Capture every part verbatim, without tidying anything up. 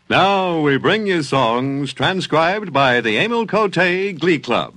Now we bring you songs transcribed by the Emil Cote Glee Club.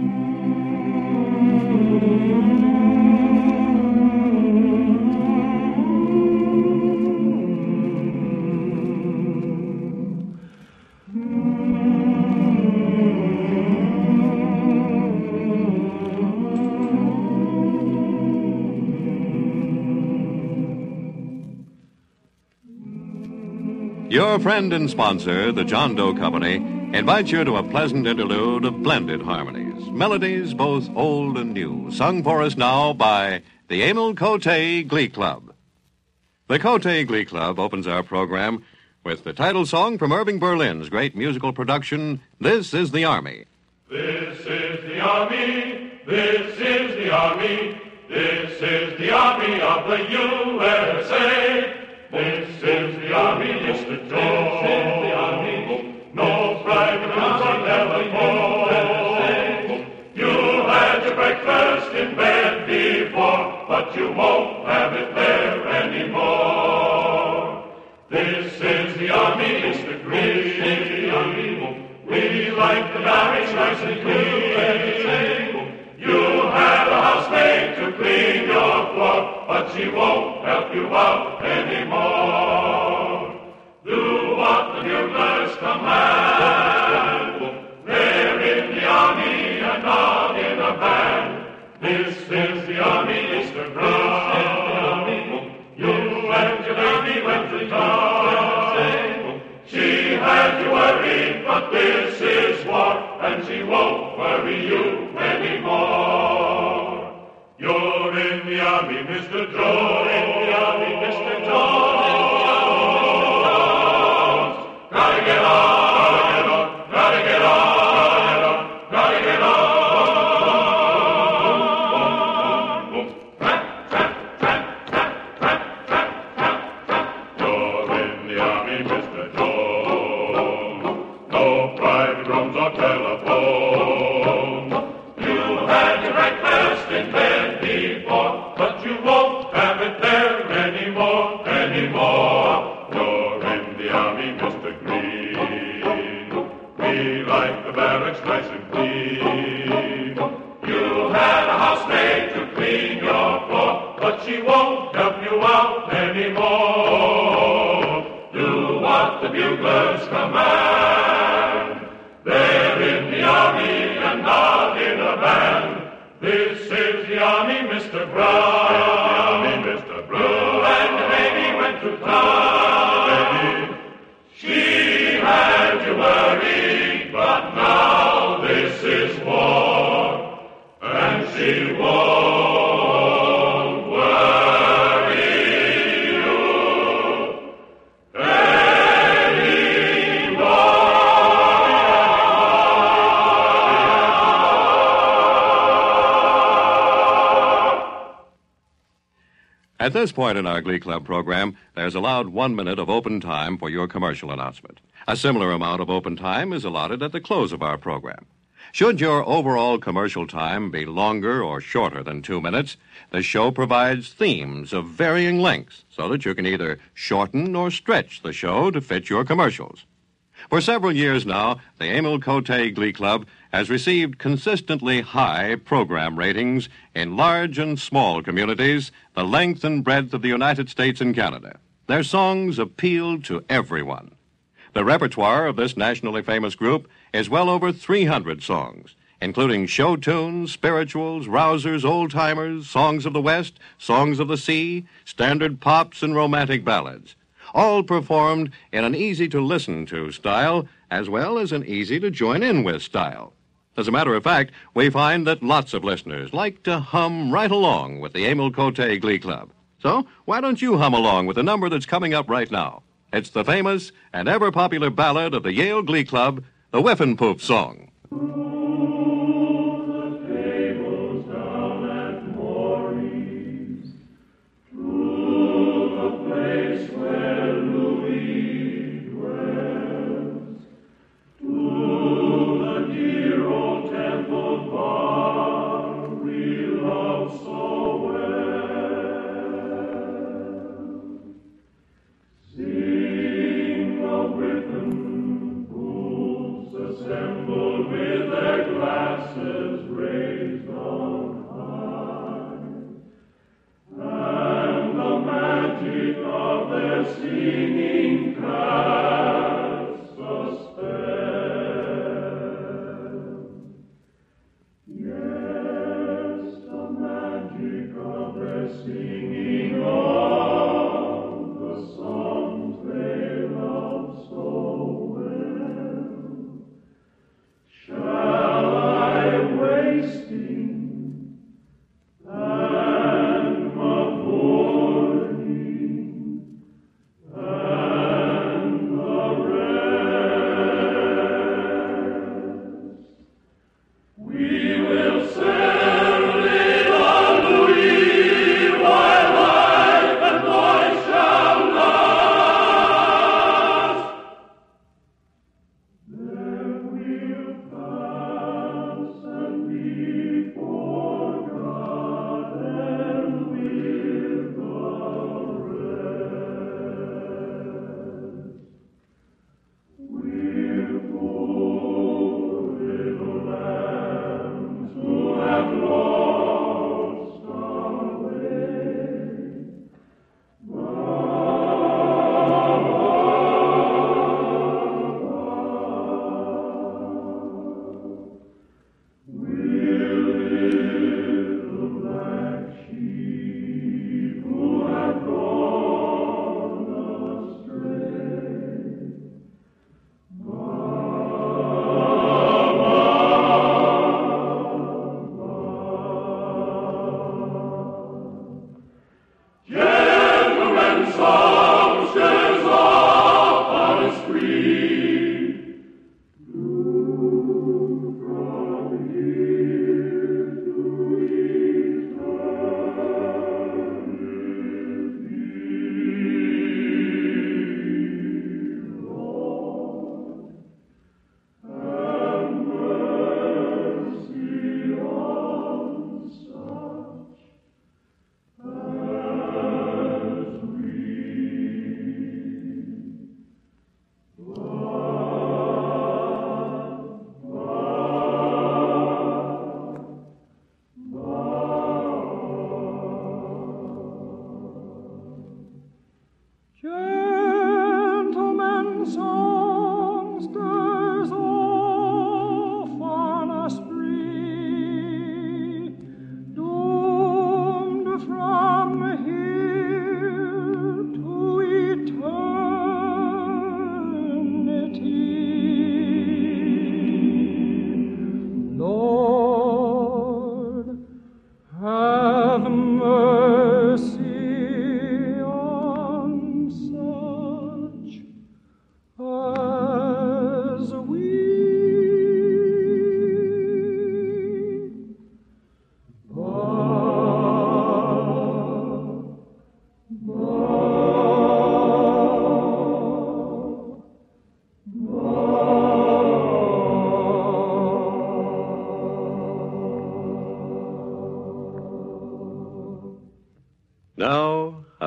Your friend and sponsor, the John Doe Company, invites you to a pleasant interlude of blended harmonies, melodies both old and new, sung for us now by the Emil Cote Glee Club. The Cote Glee Club opens our program with the title song from Irving Berlin's great musical production, This is the Army. This is the Army, this is the Army, this is the Army of the U S A. This is the Army, Mister Joe. This is the Army. No private arms on telephone. You had your breakfast in bed before, but you won't have it there anymore. This is the Army, Mister Green. This is the Army. We like the barracks nice and clean. You had a housemaid to clean your floor, but she won't help you out anymore. Do what the buglers command. They're in the army and not in a band. This is the army, Mister Brown. You and your baby went to town. She had you worried, but this is war, and she won't worry you anymore. You're in the army, Mister Jones. In the army, Mister Jones. Gotta get on, gotta get on, gotta get on, gotta get on. Tramp, tramp, tramp, tramp, tramp, tramp, tramp, tramp. You're in the army, Mister Jones. No private rooms or telephone. You had your breakfast in bed before, but you won't have it there anymore, anymore. You're in the army, Mister Green. We like the barracks nice and clean. You had a housemaid to clean your floor, but she won't help you out anymore. Do what the buglers command. They're in the army and not in a band. This is the army, Mister Brown. The army, Mister Brown. You and the baby went to town. Baby. She had you worried, but now this is war, and she won't worry you At this point in our Glee Club program, there's allowed one minute of open time for your commercial announcement. A similar amount of open time is allotted at the close of our program. Should your overall commercial time be longer or shorter than two minutes, the show provides themes of varying lengths so that you can either shorten or stretch the show to fit your commercials. For several years now, the Emil Cote Glee Club has received consistently high program ratings in large and small communities, the length and breadth of the United States and Canada. Their songs appeal to everyone. The repertoire of this nationally famous group is well over three hundred songs, including show tunes, spirituals, rousers, old-timers, songs of the West, songs of the sea, standard pops, and romantic ballads, all performed in an easy-to-listen-to style as well as an easy-to-join-in-with style. As a matter of fact, we find that lots of listeners like to hum right along with the Emil Cote Glee Club. So why don't you hum along with the number that's coming up right now? It's the famous and ever-popular ballad of the Yale Glee Club, the Whiffenpoof Song. Sing a whiffenpoof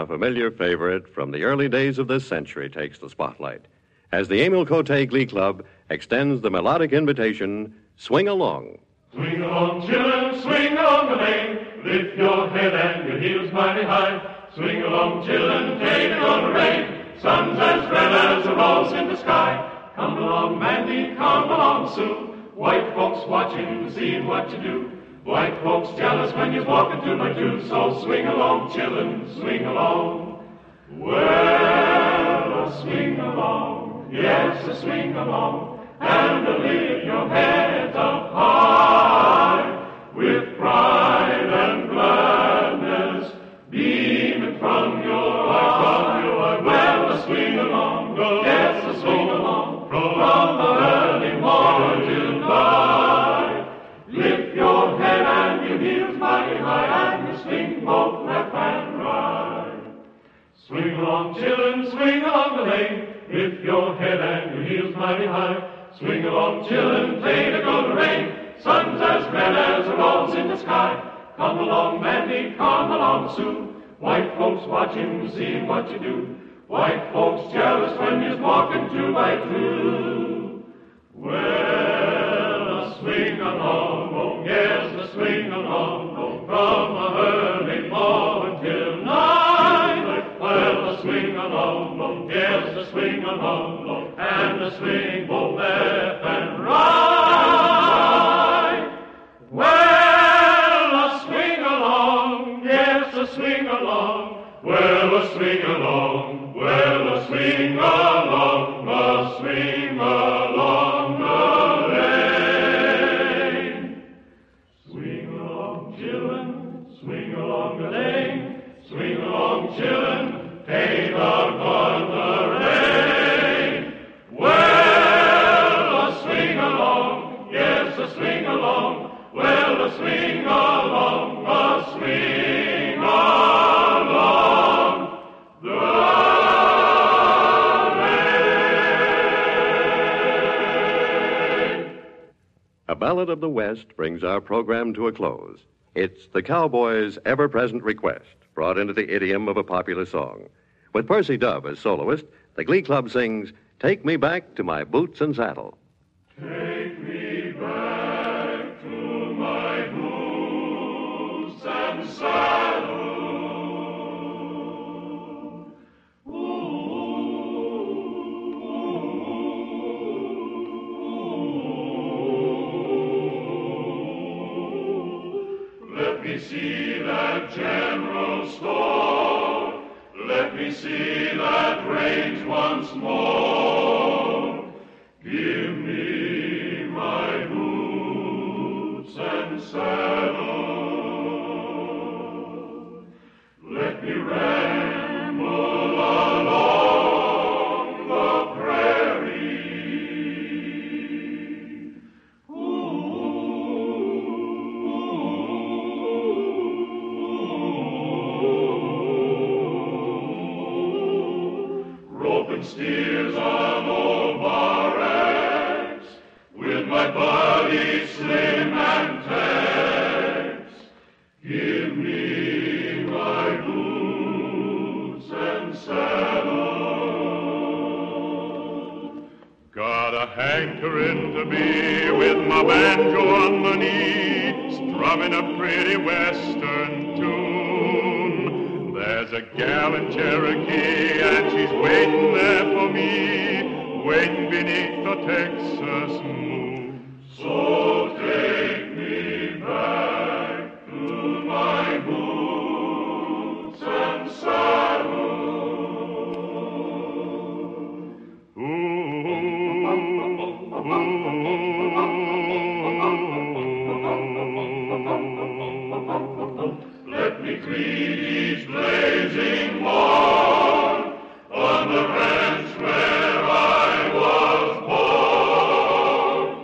a familiar favorite from the early days of this century takes the spotlight as the Emil Cote Glee Club extends the melodic invitation, Swing Along. Swing along, children, swing along the lane. Lift your head and your heels mighty high. Swing along, children, take it on the rain. Sun's as red as the rose in the sky. Come along, Mandy, come along, Sue. White folks watching, seeing what you do. White folks jealous when you're walking to my two. So swing along, children, swing along. Well, swing along, yes, swing along, and lift your heads up high with pride and gladness beaming from your eyes. Well, swing along, yes, swing along, from the early morning till night. Lift your head and your heels mighty high, and you swing both left and right. Swing along, children, swing along the lane. Lift your head and your heels mighty high. Swing along, children, play the golden rain. Sun's as red as the rose in the sky. Come along, Mandy, come along, Sue. White folks watching, seeing what you do. White folks jealous when you're walking two by two. Well, swing along, oh yes, swing along, oh, from a early morning till night. Well, swing along, oh yes, swing along, oh, and the swing both left and right. Well, swing along, yes, swing along. Well, swing along, well, swing along, a swing along the lane. Swing along, children, swing along the lane. Swing along, children, take upon the rain. Well, swing along, yes, swing along. Well, swing along, a swing along the lane. A Ballad of the West brings our program to a close. It's the cowboy's ever-present request, brought into the idiom of a popular song. With Percy Dove as soloist, the Glee Club sings, Take Me Back to My Boots and Saddle. Take me back to my boots and saddle. Let me see that general store. Let me see that range once more. Give me my boots and saddle. Let me ramble along the prairie. Roping steers on old barracks, with my body slim and tax. Give me my boots and saddle. Got a hankering to be with my banjo on my knee, strumming a pretty western tune. There's a gal in Cherokee, and she's waiting there for me, waiting beneath the Texas moon. So take me back to my boots and saddle. Ooh, let me greet each blazing morn on the ranch where I was born.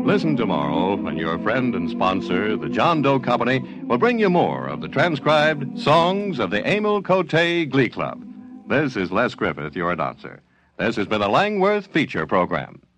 Listen tomorrow when your friend and sponsor, the John Doe Company, will bring you more of the transcribed songs of the Emil Cote Glee Club. This is Les Griffith, your announcer. This has been a Langworth feature program.